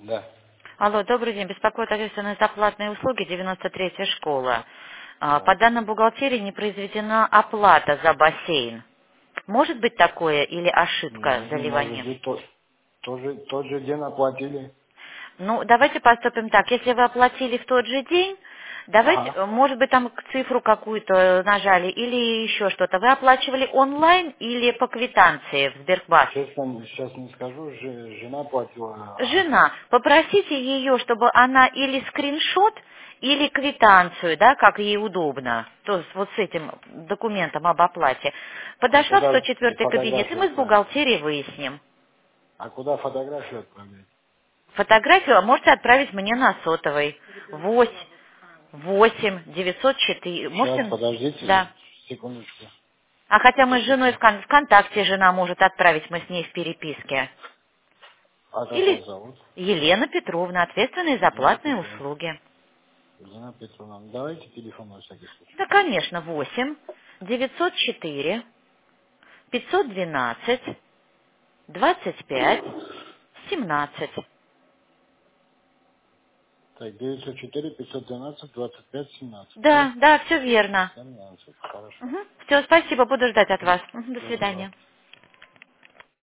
Да. Алло, добрый день. Беспокоит ответственность за платные услуги, 93-я школа. Да. По данным бухгалтерии не произведена оплата за бассейн. Может быть такое или ошибка Не может заливания? быть, тот же день оплатили. Ну, давайте поступим так. Если вы оплатили в тот же день, давайте, Ага. может быть, там цифру какую-то нажали или еще что-то. Вы оплачивали онлайн или по квитанции в Сбербанке? Сейчас не скажу, жена платила. Жена, попросите ее, чтобы она или скриншот, или квитанцию, да, как ей удобно, то есть вот с этим документом об оплате, А подошла в куда 104 кабинет, и фотографию мы с отправить? бухгалтерией выясним. А куда фотографию отправлять? Фотографию можете отправить мне на сотовый. 8 904. Сейчас, Можете? подождите, Да. секундочку. А хотя мы с женой Запишу. ВКонтакте жена может отправить, мы с ней в переписке. А как Или вас зовут? Елена Петровна, ответственная за Елена платные Петровна. услуги. Елена Петровна, ну, давайте телефон на всякий случай. Да, конечно, 8 904 512 25 17. Так, 904 512 25 17, да? Да, да, все верно. 17, хорошо. Все, спасибо, буду ждать от вас. Мгм, до Всего доброго. свидания.